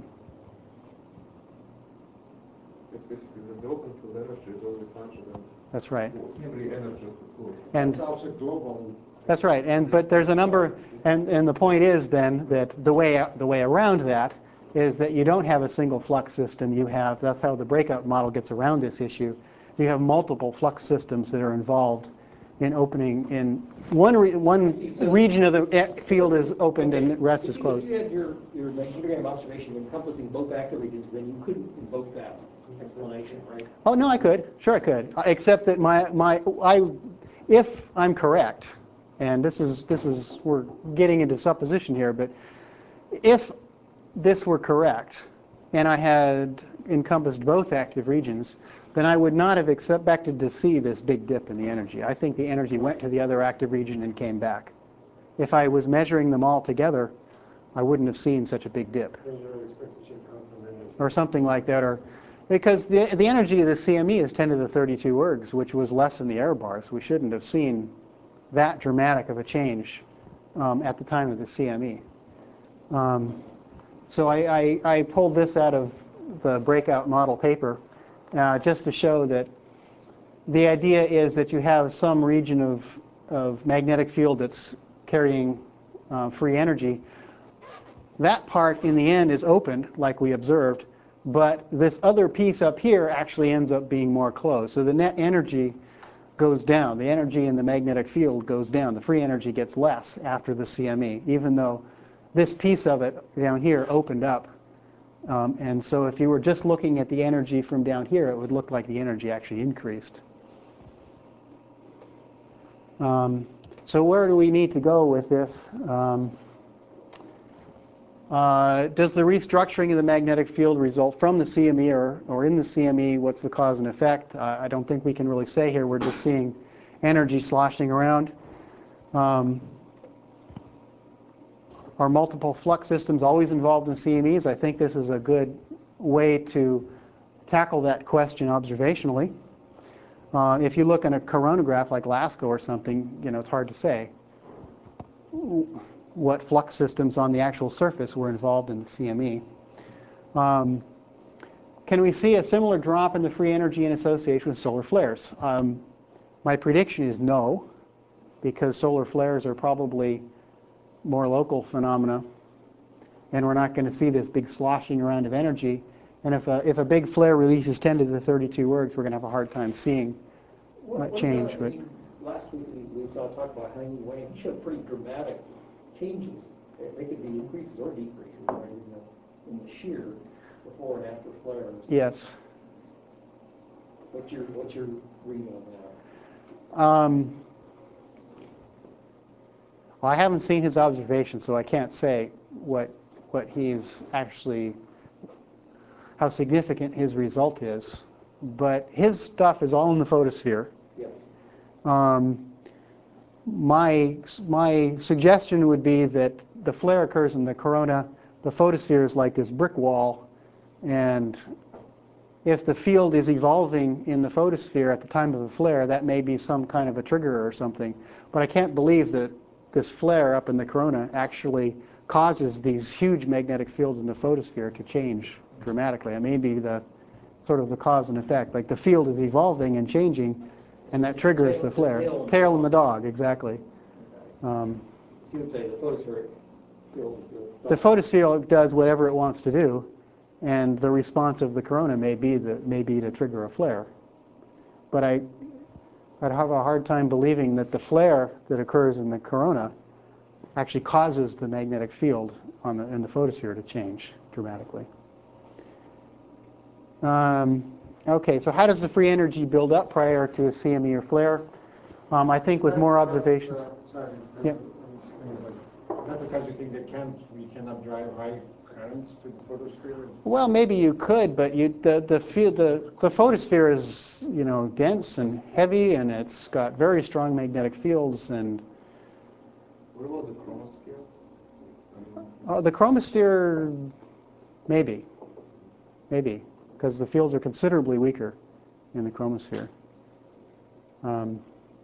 It's basically the open field energy is always larger than That's right. free energy of the fluid. And It's also global. that's right. And but there's a number, and and the point is then that the way the way around that is that you don't have a single flux system. You have, that's how the breakout model gets around this issue. You have multiple flux systems that are involved in opening in one re, one region of the field is opened and the rest is closed. If you had your, your magnetogram observation encompassing both active regions, then you couldn't invoke that explanation, right? Oh no, I could. Sure, I could. Except that my my I, if I'm correct, and this is this is we're getting into supposition here, but if this were correct, and I had encompassed both active regions, then I would not have expected to see this big dip in the energy. I think the energy went to the other active region and came back. If I was measuring them all together, I wouldn't have seen such a big dip. Or something like that, or because the, the energy of the C M E is ten to the thirty-two ergs, which was less than the error bars. We shouldn't have seen that dramatic of a change um, at the time of the C M E. Um, so I, I, I pulled this out of the breakout model paper uh, just to show that the idea is that you have some region of, of magnetic field that's carrying uh, free energy. That part in the end is opened, like we observed, but this other piece up here actually ends up being more closed. So the net energy goes down. The energy in the magnetic field goes down. The free energy gets less after the C M E, even though this piece of it down here opened up. Um, and so if you were just looking at the energy from down here, it would look like the energy actually increased. Um, so where do we need to go with this? Um, uh, does the restructuring of the magnetic field result from the C M E or, or in the C M E? What's the cause and effect? Uh, I don't think we can really say here. We're just seeing energy sloshing around. Um, are multiple flux systems always involved in C M Es? I think this is a good way to tackle that question observationally. Uh, if you look in a coronagraph like LASCO or something, you know, it's hard to say what flux systems on the actual surface were involved in the C M E. Um, can we see a similar drop in the free energy in association with solar flares? Um, my prediction is no, because solar flares are probably more local phenomena, and we're not going to see this big sloshing around of energy. And if a, if a big flare releases ten to the thirty-two ergs, we're going to have a hard time seeing uh, change. What, but I mean, last week we, we saw talk about Hanging Wang. He showed pretty dramatic changes. They could be increases or decreases, right, in the, in the shear before and after flares. Yes. What's your what's your reading on that? Um, Well, I haven't seen his observation, so I can't say what what he's actually, how significant his result is. But his stuff is all in the photosphere. Yes. Um, my my suggestion would be that the flare occurs in the corona. The photosphere is like this brick wall, and if the field is evolving in the photosphere at the time of the flare, that may be some kind of a trigger or something. But I can't believe that this flare up in the corona actually causes these huge magnetic fields in the photosphere to change dramatically. It may be the sort of the cause and effect. Like the field is evolving and changing, and that triggers the flare. Tail- Tail in the dog, exactly. Um, You would say the photospheric field is the. the photosphere does whatever it wants to do, and the response of the corona may be the, may be to trigger a flare. But I, I'd have a hard time believing that the flare that occurs in the corona actually causes the magnetic field on the, in the photosphere to change dramatically. Um, okay, so how does the free energy build up prior to a C M E or flare? Um, I think with more observations. Uh, Sorry. Yep. Not because you think they can't, we cannot drive high currents to the photosphere? Well, maybe you could, but you, the the field, the the photosphere is, you know, dense and heavy, and it's got very strong magnetic fields. And What about the chromosphere? I mean, uh, the chromosphere, maybe, maybe, because the fields are considerably weaker in the chromosphere. Um,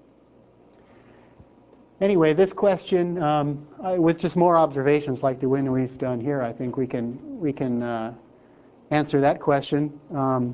anyway, this question, um, I, with just more observations like the one we've done here, I think we can we can uh, answer that question. Um,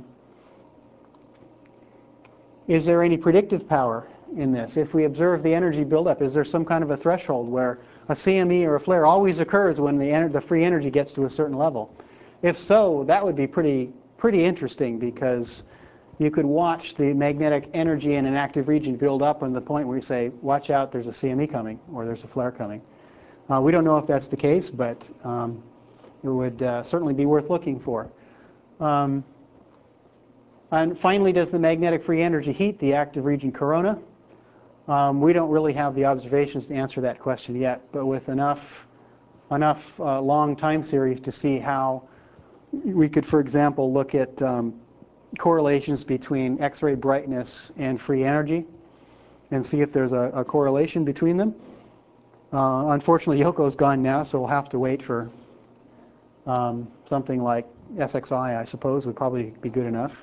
is there any predictive power in this? If we observe the energy buildup, is there some kind of a threshold where a C M E or a flare always occurs when the, ener the free energy gets to a certain level? If so, that would be pretty pretty interesting, because you could watch the magnetic energy in an active region build up on the point where you say, watch out, there's a C M E coming, or there's a flare coming. Uh, we don't know if that's the case, but um, it would uh, certainly be worth looking for. Um, and finally, does the magnetic free energy heat the active region corona? Um, we don't really have the observations to answer that question yet, but with enough, enough uh, long time series to see how we could, for example, look at um, correlations between X-ray brightness and free energy and see if there's a, a correlation between them. Uh, unfortunately, Yoko's gone now, so we'll have to wait for um, something like S X I, I suppose, would probably be good enough.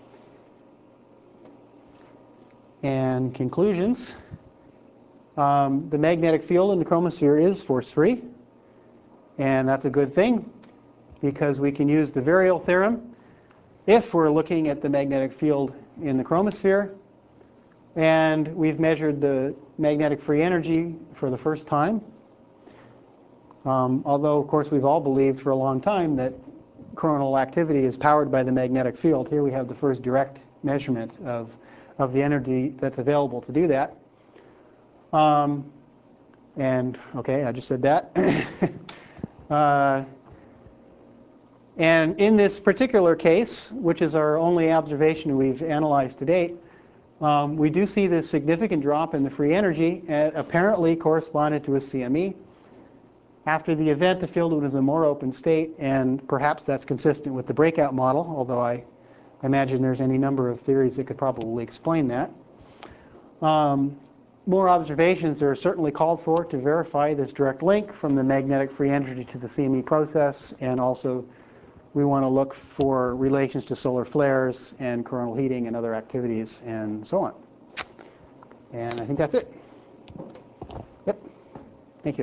And conclusions. Um, the magnetic field in the chromosphere is force-free, and that's a good thing, because we can use the virial theorem if we're looking at the magnetic field in the chromosphere. And we've measured the magnetic free energy for the first time. Um, although, of course, we've all believed for a long time that coronal activity is powered by the magnetic field. Here we have the first direct measurement of, of the energy that's available to do that. Um, and, okay, I just said that. uh, And in this particular case, which is our only observation we've analyzed to date, um, we do see this significant drop in the free energy, uh, apparently corresponded to a C M E. After the event, the field was in a more open state, and perhaps that's consistent with the breakout model, although I imagine there's any number of theories that could probably explain that. Um, more observations are certainly called for to verify this direct link from the magnetic free energy to the C M E process, and also we want to look for relations to solar flares and coronal heating and other activities and so on. And I think that's it. Yep. Thank you.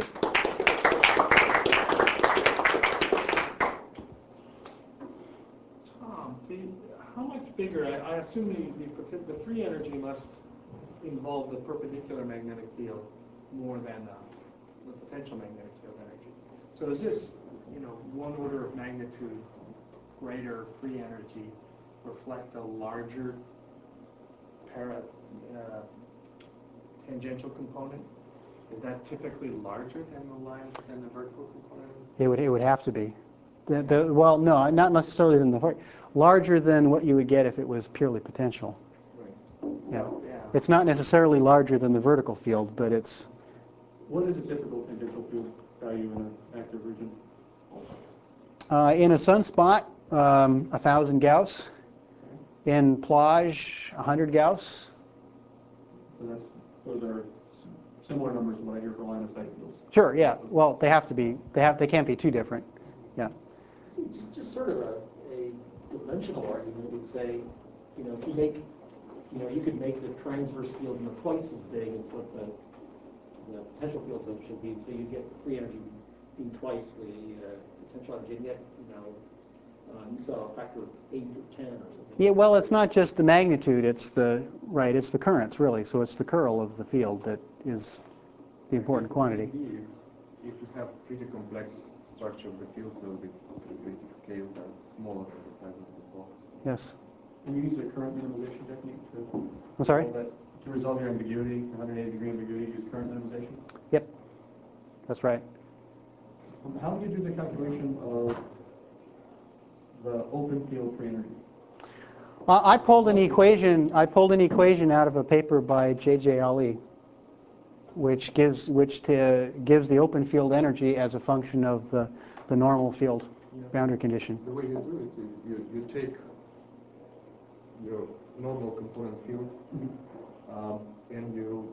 Tom, the, how much bigger, I, I assume the, the, poten- the free energy must involve the perpendicular magnetic field more than uh, the potential magnetic field energy. So is this, you know, one order of magnitude greater free energy reflect a larger para, uh, tangential component? Is that typically larger than the line, than the vertical component? It would, it would have to be. The, the, well, no, not necessarily than the larger than what you would get if it was purely potential. Right. Yeah. Well, yeah. It's not necessarily larger than the vertical field, but it's What is a typical tangential field value in an active region? Uh, in a sunspot, um, one thousand Gauss. In plage, one hundred Gauss. So that's, those are s- similar numbers to what I hear for line of sight fields. Sure, yeah. Well, they have to be. They have. They can't be too different. Yeah. Just, just sort of a, a dimensional argument would say, you know, if you make, you know, you could make the transverse field, you know, twice as big as what the, the potential fields of should be, so you get the free energy being twice the uh, potential energy, and yet, you know, um, you saw a factor of eight or ten or something. Yeah. Well, it's not just the magnitude. It's the right. It's the currents really. So it's the curl of the field that is the important quantity. Maybe If you have pretty complex structure of the field, so the characteristic scales are smaller than the size of the box. Yes. And you use the current minimization technique to I'm sorry. resolve that, to resolve your ambiguity, one hundred eighty degree ambiguity, use current minimization. Yep. That's right. Um, How do you do the calculation of the open field free energy? Uh, I pulled an equation. I pulled an equation out of a paper by J J Ali, which gives which to, gives the open field energy as a function of the the normal field boundary condition. The way you do it is you, you take your normal component field um, and you,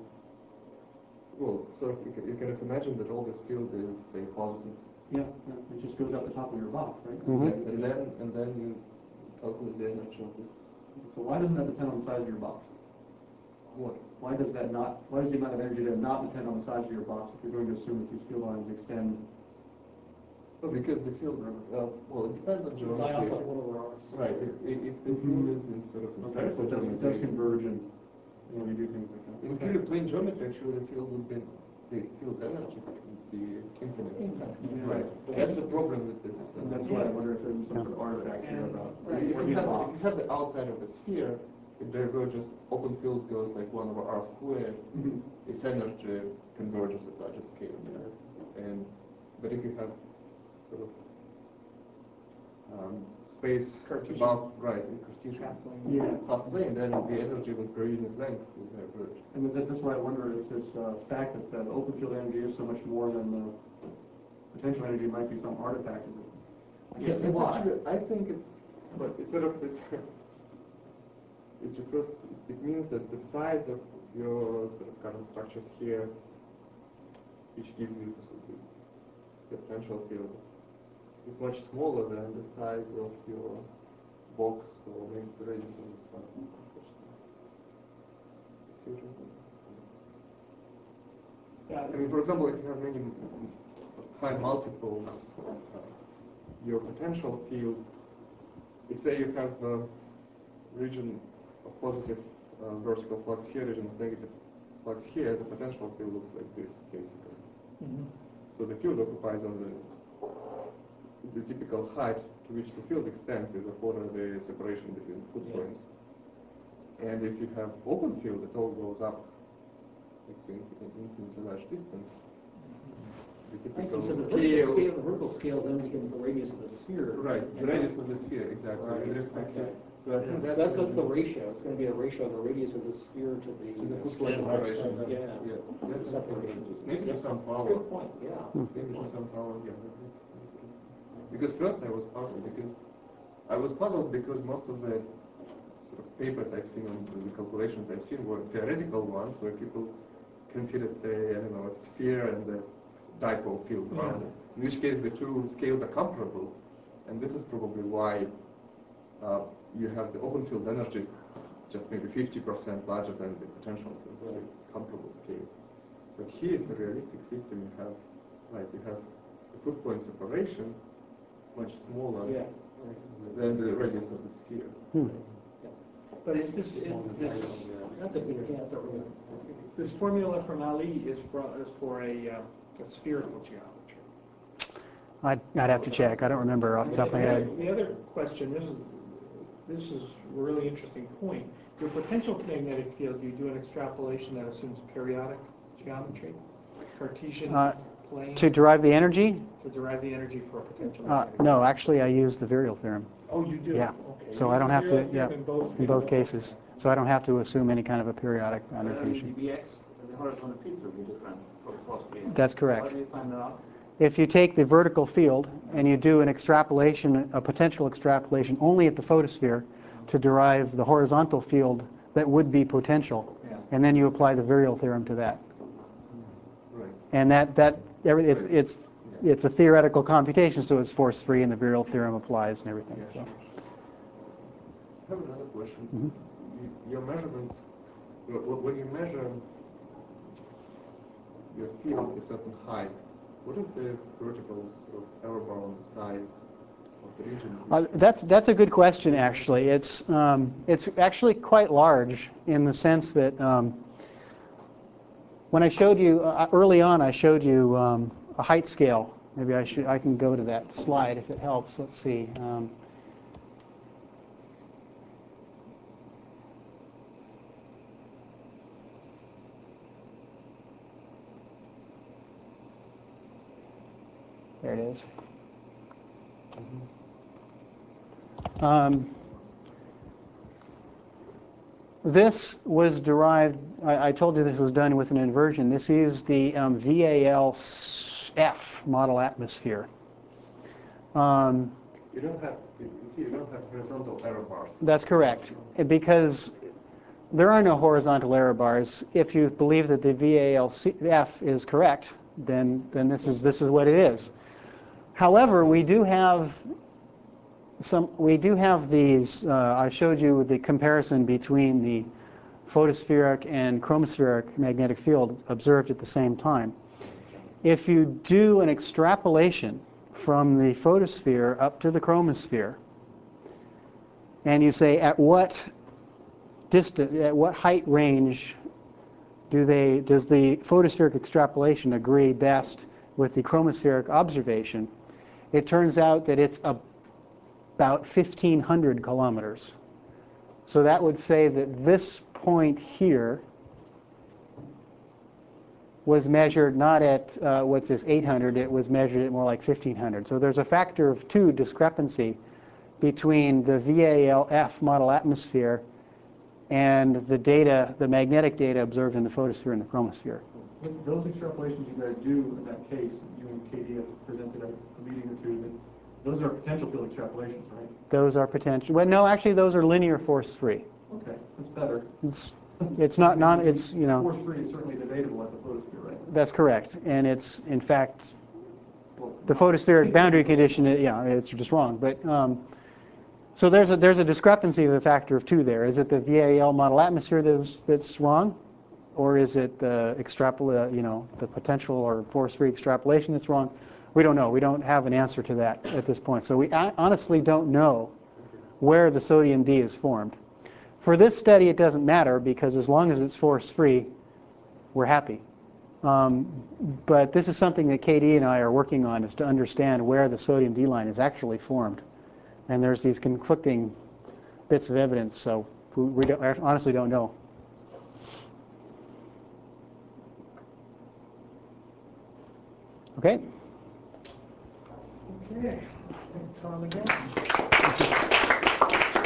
well, so you can, you can imagine that all this field is, say, positive. Yeah, yeah, it just goes out the top of your box, right? Mhm. Yes, and then, and then you calculate the energy of this. So why doesn't that depend on the size of your box? What? Why does that not, why does the amount of energy there not depend on the size of your box if you're going to assume that these field lines extend? Well, because the field, uh, well, it depends on Lie off geometry. of one over ours. Right, if, if if the field is in sort of in Okay, so it does, it does converge and, you know, you do things like that. in Okay. pure plane geometry, actually, the field would be, the field's energy would be infinite. Yeah. Right. That's the problem with this. uh, And that's why I wonder if there's some sort of artifact here about If you working a have, if box. you have the outside of a sphere, if the divergence open field goes like one over r squared, Mhm. its energy converges at larger scales. And but if you have sort of um, space Cartesian. above, right, in Cartesian Half plane. Yeah. half plane, then the energy will per unit length will diverge. And that, that's why I wonder if this uh, fact that the open field energy is so much more than the potential energy might be some artifact of it. I can't see It's why. actually, I think it's, but it's sort of, it, it refers, it means that the size of your sort of current structures here, which gives you sort of the potential field, is much smaller than the size of your box or maybe the radius of the sun. See what I mean? I mean, for example, if you have many high multiples, uh, your potential field, if say you have a region of positive uh, vertical flux here, region of negative flux here, the potential field looks like this, basically. Mhm. So the field occupies on the the typical height to which the field extends is a quarter the separation between foot Yeah. points. And if you have open field, it all goes up like to infinitely large distance. The I see, typical so the vertical scale, scale, the vertical scale then becomes the radius of the sphere. right, the And radius of the sphere, exactly, Right, with respect to. okay. So I think So that's, that's, that's the ratio, it's gonna be a ratio of the radius of the sphere to the. to the foot scale point height separation. of the- Yeah. Yes, that's Separation. maybe to some That's power. a good point, yeah. Maybe to some power, yeah. that is- that's good. Because first I was puzzled because I was puzzled because most of the sort of papers I've seen on the calculations I've seen were theoretical ones where people considered, say, I don't know, a sphere and the dipole field around it. In which case the two scales are comparable, and this is probably why uh, you have the open field energies just maybe fifty percent larger than the potential field, very comparable scales. But here it's a realistic system. You have, like, you have the foot point separation is much smaller Yeah. than the radius of the sphere. Hmm. But is this, is this, That's a good, yeah, that's a really. this formula from Ali is for, is for a, uh, a spherical geometry? I'd, I'd have to check. I don't remember off the top of my The other- head. The other question, this is, this is a really interesting point. Your potential magnetic field, you do an extrapolation that assumes periodic geometry, Cartesian Uh, plane, To derive the energy? to derive the energy for a potential Uh, magnetic. no, actually I use the virial theorem. Oh, you do? Yeah. Okay. So You I use don't the have to, Virial yeah, theorem in both in both cases. cases. So I don't have to assume any kind of a periodic boundary Um, condition. the B X, the horizontal fields will be different for phosphate. That's correct. How do you find that out? If you take the vertical field and you do an extrapolation, a potential extrapolation only at the photosphere to derive the horizontal field that would be potential, Yeah. and then you apply the virial theorem to that. Right. And that, that every, it's, it's, it's a theoretical computation, so it's force-free, and the virial theorem applies and everything. Yeah, So. sure. I have another question. Mhm. You, your measurements, wh- wh- when you measure your field at a certain height, what is the vertical sort of error bar on the size of the region? Uh, that's that's a good question. Actually, it's um, it's actually quite large in the sense that um, when I showed you uh, early on, I showed you um, a height scale. Maybe I should I can go to that slide if it helps. Let's see. Um, there it is. Um, this was derived, I, I told you this was done with an inversion. This is the um, V A L F model atmosphere. Um, You don't have, you see, you don't have horizontal error bars. that's correct, because there are no horizontal error bars. If you believe that the V A L F is correct, then, then this is, this is what it is. However, we do have Some, we do have these, uh, I showed you the comparison between the photospheric and chromospheric magnetic field observed at the same time. If you do an extrapolation from the photosphere up to the chromosphere, and you say at what distance, at what height range do they, does the photospheric extrapolation agree best with the chromospheric observation, it turns out that it's a about fifteen hundred kilometers. So that would say that this point here was measured not at, uh, what's this, eight hundred, it was measured at more like fifteen hundred. So there's a factor of two discrepancy between the V A L F model atmosphere and the data, the magnetic data observed in the photosphere and the chromosphere. But those extrapolations you guys do in that case, you and K D have presented at a meeting or two, that those are potential field extrapolations, right? Those are potential, well, no, actually those are linear force-free. Okay, that's better. It's, it's not, non, it's, you know. Force-free is certainly debatable at the photosphere, right? That's correct, and it's in fact Well, the photospheric boundary condition. Yeah, it's just wrong. But um, so there's a there's a discrepancy of a factor of two there. Is it the V A L model atmosphere that's that's wrong, or is it the extrapol you know the potential or force-free extrapolation that's wrong? We don't know. We don't have an answer to that at this point. So we honestly don't know where the sodium D is formed. For this study, it doesn't matter because as long as it's force-free, we're happy. Um, but this is something that K D and I are working on, is to understand where the sodium D line is actually formed. And there's these conflicting bits of evidence, so we, we don't, I honestly don't know. Okay? Okay, thank Tom again.